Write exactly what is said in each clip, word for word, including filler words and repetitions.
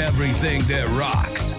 everything that rocks.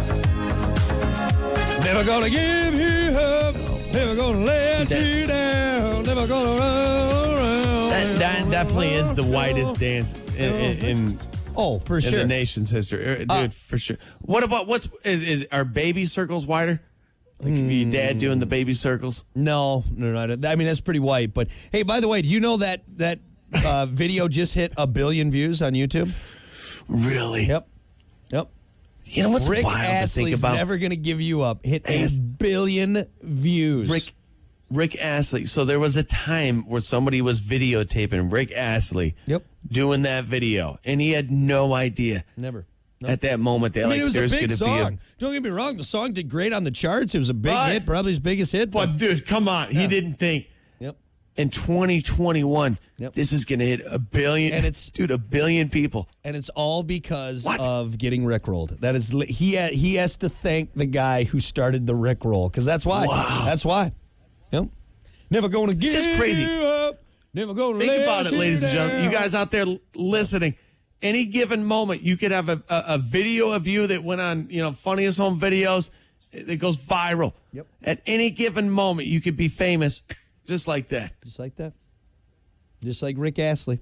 Never gonna give you up. Never gonna let That- you down. Never gonna run around. That, that definitely is the whitest dance in, in, in, Oh, for in sure. the nation's history, Uh, dude. Uh, for sure. What about what's is, is are baby circles wider? Like your dad doing the baby circles? No, no, no, no. I mean, that's pretty white. But hey, by the way, do you know that that uh, video just hit a billion views on YouTube? Really? Yep. Yep. You know what's Rick wild to think Astley's about? never going to give you up. Hit a Ass- billion views. Rick Rick Astley. So there was a time where somebody was videotaping Rick Astley Yep. doing that video, and he had no idea Never. No. at that moment that I mean, like it was a there's big going to be song. a. Don't get me wrong. The song did great on the charts. It was a big Right. hit, probably his biggest hit. But, But dude, come on, Yeah. he didn't think yep. in twenty twenty-one Yep. this is going to hit a billion, And it's- dude, a billion people. And it's all because What? of getting rickrolled. That is, li- he ha- he has to thank the guy who started the rickroll because that's why. Wow. That's why. Yep. Never gonna give just crazy. you up. Never gonna Think let about it, you ladies and gentlemen. You down. guys out there l- listening, any given moment, you could have a, a, a video of you that went on, you know, Funniest Home Videos that goes viral. Yep. At any given moment, you could be famous just like that. Just like that. Just like Rick Astley.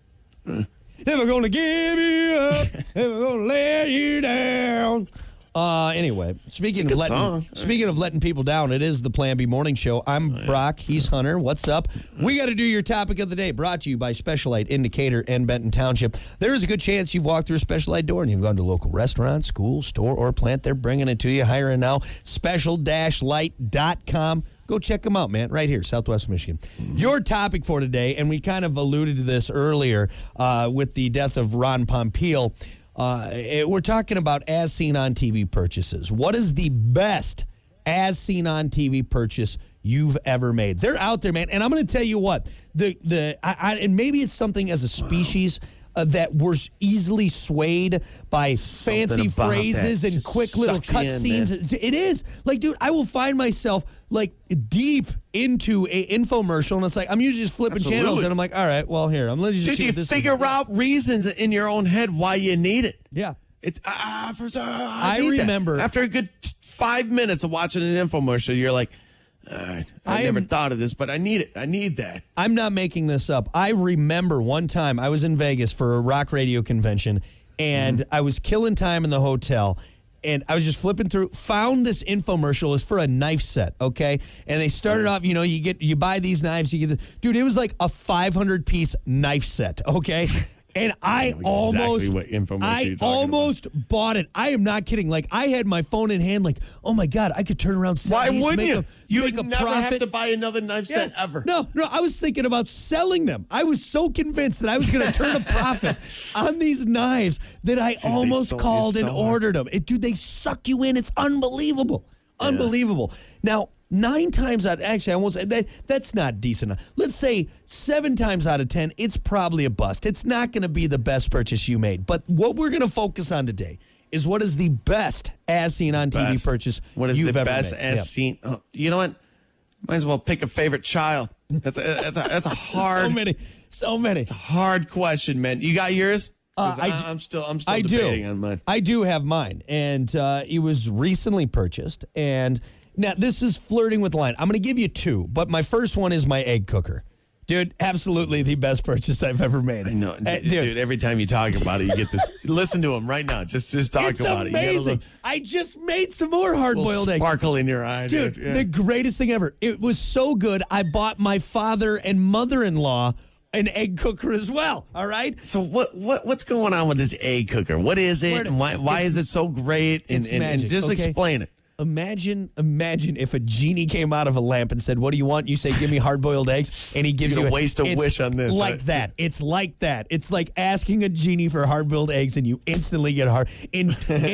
Never gonna give you up. Never gonna let you down. Uh, anyway, speaking of good letting song. speaking of letting people down, it is the Plan B Morning Show. I'm Brock. He's Hunter. What's up? We got to do your topic of the day. Brought to you by Special Light Indicator and Benton Township. There is a good chance you've walked through a Special Light door and you've gone to a local restaurant, school, store, or plant. They're bringing it to you. Hiring now. special light dot com. Go check them out, man. Right here, Southwest Michigan. Your topic for today, and we kind of alluded to this earlier uh, with the death of Ron Pompeo. Uh, it- we're talking about as seen on T V purchases. What is the best as seen on T V purchase you've ever made? They're out there, man. And I'm going to tell you what, the the I, I, and maybe it's something as a species uh, that we're easily swayed by Something fancy about phrases that and just quick little sucks you cut in, scenes. man. It is like, dude, I will find myself like deep into a infomercial, and it's like I'm usually just flipping Absolutely. channels, and I'm like, all right, well, here, I'm letting you just Dude, see you what this figure is. out reasons in your own head why you need it. Yeah. It's ah, for uh, I, I need that. remember- after a good five minutes of watching an infomercial, you're like, all right, I, I never am- thought of this, but I need it. I need that. I'm not making this up. I remember one time I was in Vegas for a rock radio convention, and I was killing time in the hotel, and I was just flipping through, found this infomercial. It's for a knife set, okay? And they started off, you know, you get you buy these knives, you get this. Dude, it was like a five hundred piece knife set, okay? And I know almost, exactly what infomercial I you're talking almost bought it. I am not kidding. Like, I had my phone in hand, like, oh my God, I could turn around, sell Why these, wouldn't make you? a, You make would a never profit. have to buy another knife set ever. No, no, I was thinking about selling them. I was so convinced that I was going to turn a profit on these knives that I almost sold you called and so hard. ordered them. It, dude, they suck you in. It's unbelievable. Unbelievable. Now, nine times out, actually, I won't say that. That's not decent enough. Let's say seven times out of ten, it's probably a bust. It's not going to be the best purchase you made. But what we're going to focus on today is what is the best as seen on T V Best. purchase What is you've the ever best made. as Yeah. seen? Oh, you know what? Might as well pick a favorite child. That's a that's a, that's a hard So many, so many. hard question, man. You got yours? Uh, 'Cause I I, d- am still I'm still I debating do. on mine. I do have mine, and uh, it was recently purchased. And now this is flirting with the line. I'm going to give you two, but my first one is my egg cooker. Dude, absolutely the best purchase I've ever made. I know, Uh, dude, dude. Every time you talk about it, you get this. Listen to him right now. Just just talk it's about amazing. it. You get I just made some more a little, hard-boiled little eggs. sparkle in your eye, Dude, dude. Yeah. the greatest thing ever. It was so good, I bought my father and mother-in-law an egg cooker as well, all right? So what what what's going on with this egg cooker? What is it? Where- And why why it's- is it so great? And, it's and, and magic, just okay? explain it. Imagine, imagine if a genie came out of a lamp and said, "What do you want?" You say, "Give me hard-boiled eggs," and he gives You're you gonna waste a it's wish on this, Like right? that. It's like that. It's like asking a genie for hard-boiled eggs, and you instantly get hard in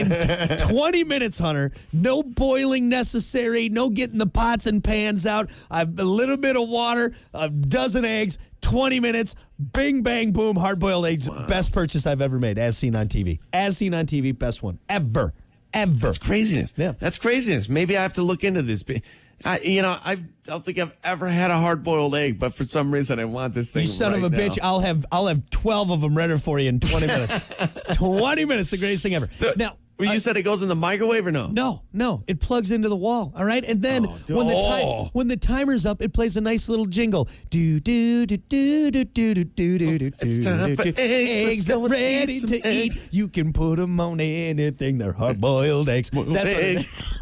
in twenty minutes, Hunter. No boiling necessary. No getting the pots and pans out. A little bit of water, a dozen eggs. twenty minutes, bing, bang, boom, hard-boiled eggs. Best purchase I've ever made, as seen on T V. As seen on T V, best one ever, ever. That's craziness. Yeah. That's craziness. Maybe I have to look into this. I, you know, I don't think I've ever had a hard-boiled egg, but for some reason I want this thing. You son right of a now. bitch! I'll have I'll have twelve of them ready for you in twenty minutes. Twenty minutes, the greatest thing ever. So, now. well, you I- said it goes in the microwave or no? No, no, it plugs into the wall. All right, and then Oh, dude. when the Oh. time when the timer's up, it plays a nice little jingle. Do do do do do do do do do do It's time do for do. eggs. Eggs Let's are go and ready eat some to eggs. eat. You can put them on anything. They're hard boiled eggs. That's what it eggs. is.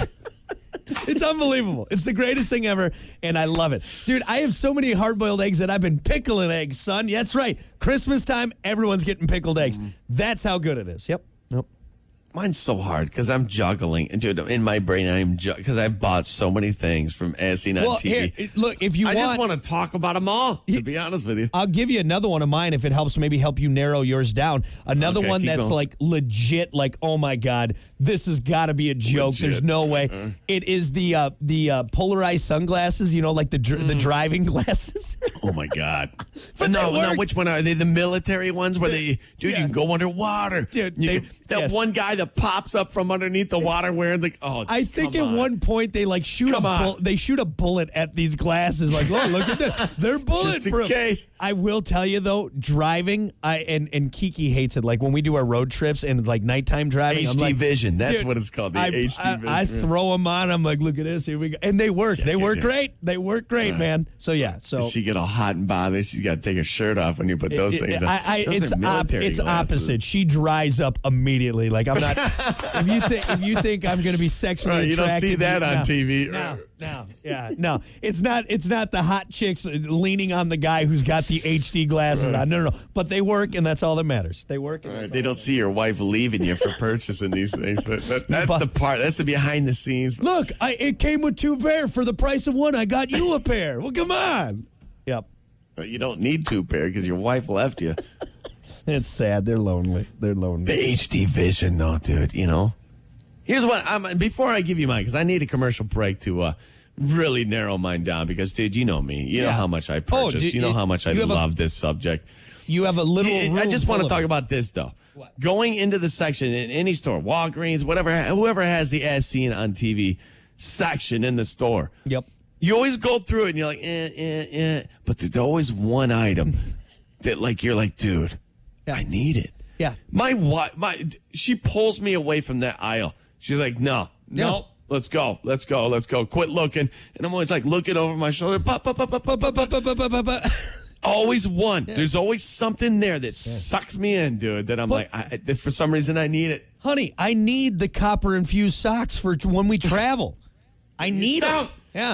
It's unbelievable. It's the greatest thing ever, and I love it. Dude, I have so many hard-boiled eggs that I've been pickling eggs, son. Yeah, that's right. Christmas time, everyone's getting pickled eggs. That's how good it is. Yep. Nope. Mine's so hard because I'm juggling. And dude, in my brain, I'm because I've bought so many things from as seen on Well, T V. here, look, if you I want, just want to talk about them all, to be honest with you. I'll give you another one of mine if it helps maybe help you narrow yours down. Another Okay, one keep that's going. like legit, like, oh my God, this has got to be a joke. Legit. There's no way. Uh-huh. It is the uh, the uh, polarized sunglasses, you know, like the dr- the driving glasses. Oh my God! But but no, they no, work. which one are they? The military ones where they, dude, yeah. you can go underwater, Dude, You they- can- that yes. one guy that pops up from underneath the water wearing the oh. I think come at on. one point they like shoot Come a on. bull- they shoot a bullet at these glasses. Like, oh, look at that, they're Just in bulletproof. case. I will tell you though, driving, I and and Kiki hates it. Like when we do our road trips and like nighttime driving, I'm H D like, Vision. That's dude, what it's called. The I, H D I, Vision. I throw them on. I'm like, look at this. Here we go, and they work. They it work out. great. They work great, man. So yeah. So She get all hot and bothered. She's got to take her shirt off when you put those It- things it- on. I, I, Those it's are op- military it's glasses. opposite. She dries up immediately. Like I'm not. if you think if you think I'm going to be sexually Right, you don't attracted, see to that you, on no, T V. No, no, yeah, no. It's not. It's not the hot chicks leaning on the guy who's got the H D glasses on. No, no, no. But they work, and that's all that matters. They work. And Right, that's they all don't see your wife leaving you for purchasing these things. That, that, that's but- the part. That's the behind the scenes. Look, I, it came with two pair for the price of one. I got you a pair. Well, come on. Yep. But you don't need two pair because your wife left you. It's sad. They're lonely. They're The lonely. H D Vision, though, dude. You know. Here's what I'm. Before I give you mine, because I need a commercial break to uh, really narrow mine down. Because, dude, you know me. You know Yeah. how much I Oh, purchase. dude, you know it- how much I you have a- love this subject. You have a little. I- I room just want to full of talk them. about this though. What? Going into the section in any store, Walgreens, whatever, whoever has the as seen on T V section in the store. Yep. You always go through it and you're like, eh, eh, eh. But there's always one item that, like, you're like, dude, Yeah. I need it. Yeah. My wife, my she pulls me away from that aisle. She's like, no, no. Yeah. Let's go. Let's go. Let's go. Quit looking. And I'm always like looking over my shoulder. Pop, pop, pop, pop, pop, pop, pop, pop, pop, pop, pop. Always one. There's always something there that sucks me in, dude. That I'm But- like, I, that for some reason, I need it. Honey, I need the copper infused socks for when we travel. I need them. don't. Yeah.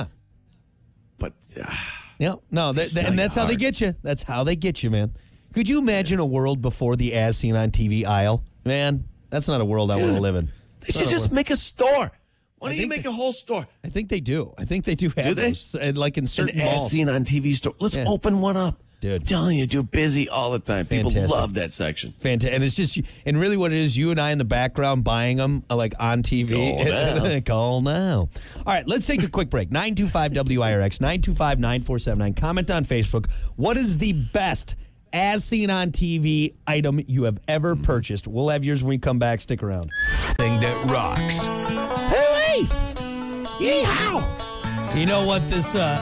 But uh, Yeah. No, that, that- and that's how they hard. get you. That's how they get you, man. Could you imagine a world before the as seen on T V aisle? Man, that's not a world I want to Dude, live in. they should just make a store. Why I don't you think make they- a whole store? I think they do. I think they do have Do they? those. And like in An certain as malls. seen on T V store. Let's Yeah. open one up. Dude. I'm telling you, dude, busy all the time. People Fantastic. love that section. Fantastic. And it's just, and really what it is, you and I in the background buying them uh, like on T V. Call now. Call now. All right, let's take a quick break. nine two five W I R X, nine two five, nine four seven nine. Comment on Facebook. What is the best as seen on T V item you have ever purchased? We'll have yours when we come back. Stick around. Thing that rocks. Hooray! Yeehaw! You know what this uh,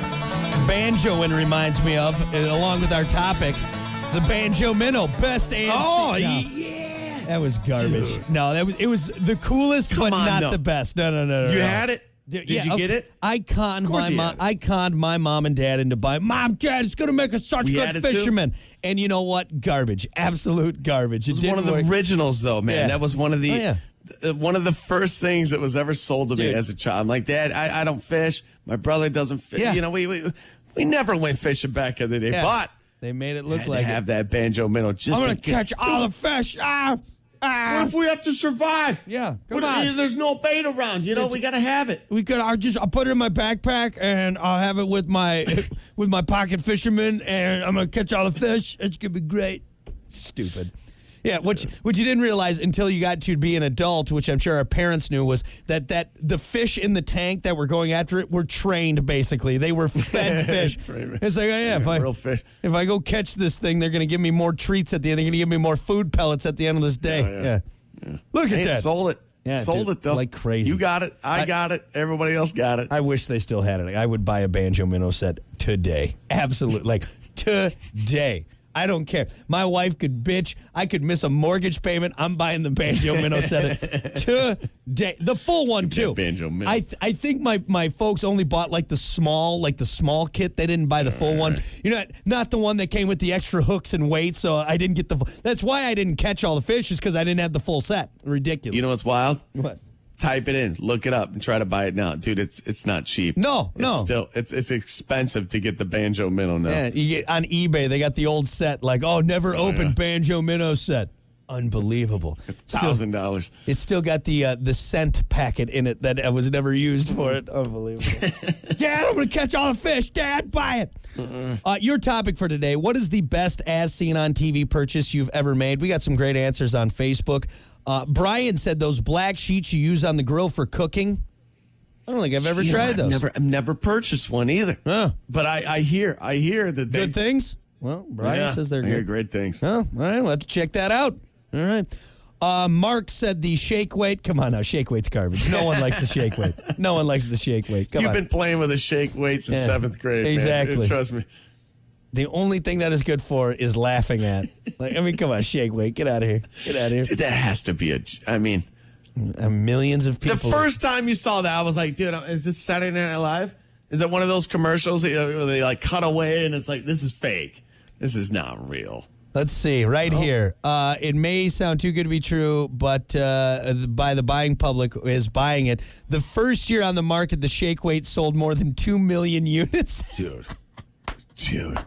banjo one reminds me of, uh, along with our topic, the Banjo Minnow, best A N C. Oh, No, yeah. that was garbage. Dude. No, that was it was the coolest, Come but on, not no. the best. No, no, no, no. You no. had it? Did Did you get it? I conned Of course my you mom. had it. I conned my mom and dad into buying. Mom, Dad, it's gonna make us such We had good it too? fishermen. And you know what? Garbage. Absolute garbage. It, It was didn't one of the work. originals, though, man. Yeah. That was one of the Oh, yeah. uh, one of the first things that was ever sold to me Dude. as a child. I'm like, Dad, I, I don't fish. My brother doesn't fish. Yeah. You know, we, we we never went fishing back in the day, Yeah. but They made it had look to like have it. that banjo minnow. Just I'm gonna to get- catch all the fish. Ah, ah. What if we have to survive? Yeah, come What- on. There's no bait around. You know, It's- we got to have it. We could. I'll just. I'll put it in my backpack and I'll have it with my with my pocket fisherman, and I'm gonna catch all the fish. It's gonna be great. Stupid. Yeah, which which you didn't realize until you got to be an adult, which I'm sure our parents knew, was that that the fish in the tank that were going after it were trained. Basically, they were fed fish. Trained. It's like, oh, yeah, if I Real fish. if I go catch this thing, they're gonna give me more treats at the end. They're gonna give me more food pellets at the end of this day. Yeah, Yeah. yeah. Look at Ain't that. sold it. Yeah, Sold dude, it, though. like crazy. You got it. I, I- got it. Everybody else got it. I wish they still had it. I would buy a banjo minnow set today. Absolutely. Like today. I don't care. My wife could bitch. I could miss a mortgage payment. I'm buying the banjo minnow set today. The full one too. Banjo minnow. I th- I think my, my folks only bought like the small like the small kit. They didn't buy the full one. You know, not the one that came with the extra hooks and weights. So I didn't get the. Full, that's why I didn't catch all the fish. Is because I didn't have the full set. Ridiculous. You know what's wild? What? Type it in, look it up, and try to buy it now, dude. It's it's not cheap. No, it's no. Still, it's it's expensive to get the banjo minnow now. Yeah, you get on eBay. They got the old set, like oh, never Oh, opened yeah. banjo minnow set. Unbelievable. Still, Thousand dollars. it's still got the uh, the scent packet in it that was never used for it. Unbelievable. Dad, I'm gonna catch all the fish. Dad, buy it. Uh, your topic for today: what is the best as seen on T V purchase you've ever made? We got some great answers on Facebook. Uh, Brian said those black sheets you use on the grill for cooking. I don't think I've ever You know, tried I've those. Never, I've never purchased one either. Huh. But I, I hear, I hear that they, Good things. Well, Brian yeah, says they're I hear good. great things. Oh, all right. We'll have to check that out. All right. Uh, Mark said the shake weight. Come on now, shake weight's garbage. No one likes the shake weight. No one likes the shake weight. Come You've on. been playing with a shake weight since Yeah, seventh grade. man. exactly. Trust me. The only thing that is good for is laughing at. Like, I mean, come on, shake weight. Get out of here. Get out of here. Dude, that has to be a. I mean, Uh, millions of people. the first time you saw that, I was like, dude, is this Saturday Night Live? Is it one of those commercials that, uh, where they like cut away and it's like, this is fake. This is not real. Let's see, right here. Uh, it may sound too good to be true, but uh, by the buying public is buying it. The first year on the market, the shake weight sold more than two million units. Dude. Dude.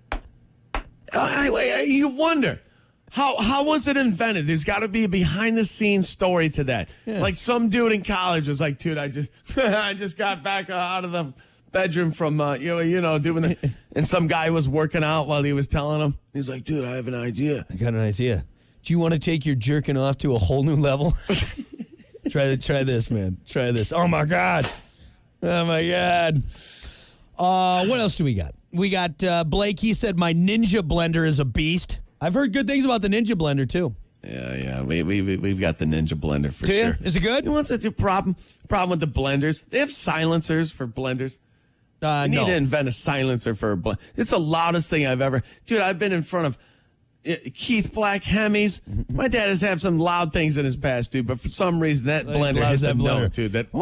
I, I, I, you wonder. How how was it invented? There's got to be a behind the scenes story to that. Yeah. Like some dude in college was like, "Dude, I just I just got back uh, out of the bedroom from uh, you know you know doing the," and some guy was working out while he was telling him. He's like, "Dude, I have an idea." I got an idea. Do you want to take your jerking off to a whole new level? try try this, man. Try this. Oh my god. Oh my god. Uh, what else do we got? We got uh, Blake. He said my Ninja blender is a beast. I've heard good things about the Ninja blender too. Yeah, yeah, we we we- we've got the Ninja blender for Do you? sure. Is it good? You know what's the problem? Problem with the blenders? They have silencers for blenders. Uh, You need no. to invent a silencer for a blend. It's the loudest thing I've ever. Dude, I've been in front of uh, Keith Black Hemis. My dad has had some loud things in his past, dude, but for some reason that As blender loud as hits that a blender. note, dude. That All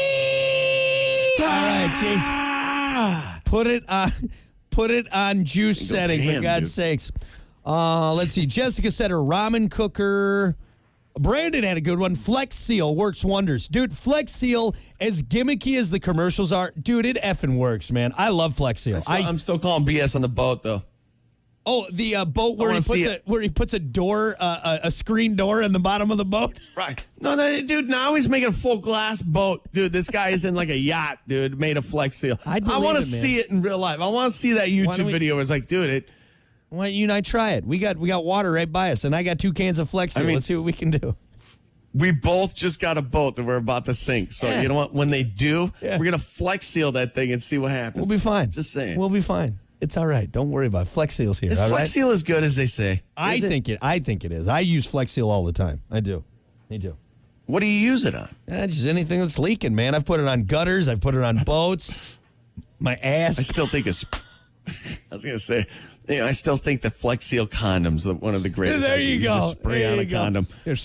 right, Chase. Put it on. Put it on juice goes setting for ham, God's dude. sakes. Uh, let's see. Jessica said her ramen cooker. Brandon had a good one. Flex Seal works wonders. Dude, Flex Seal, as gimmicky as the commercials are, dude, it effing works, man. I love Flex Seal. So I, I'm still calling B S on the boat, though. oh, the uh, boat where he wanna puts see a it. where he puts a door, uh, a, a screen door in the bottom of the boat. Right. No, no, dude, now he's making a full glass boat. Dude, this guy is in like a yacht, dude, made of Flex Seal. I believe want to it, man. see it in real life. I want to see that don't YouTube we- video where it's like, dude, it. Why don't you and I try it? We got we got water right by us, and I got two cans of Flex Seal. I mean- Let's see what we can do. We both just got a boat that we're about to sink. So, Yeah. you know what? When they do, Yeah. we're going to Flex Seal that thing and see what happens. We'll be fine. Just saying. We'll be fine. It's all right. Don't worry about it. Flex Seal's here. Is all Flex right? Seal as good as they say? I Is it? think it. I think it is. I use Flex Seal all the time. I do. I do. What do you use it on? Eh, just anything that's leaking, man. I've put it on gutters. I've put it on boats. My I ass. still think it's. I was going to say, you know, I still think the Flex Seal condom's the- one of the greatest. There you ideas. go. Just spray There on you a go. condom.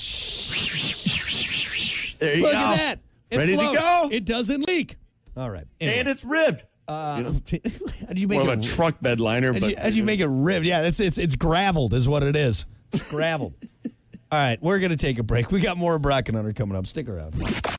There's- There you Look go. at that. It Ready floats. to go. It doesn't leak. All right. Anyway. And it's ribbed. Uh, how'd you make More it? of a truck bed liner, How'd but you, how'd you make it ribbed? Yeah, it's it's it's graveled, is what it is. It's graveled. All right, we're gonna take a break. We got more of Brock and Hunter coming up. Stick around.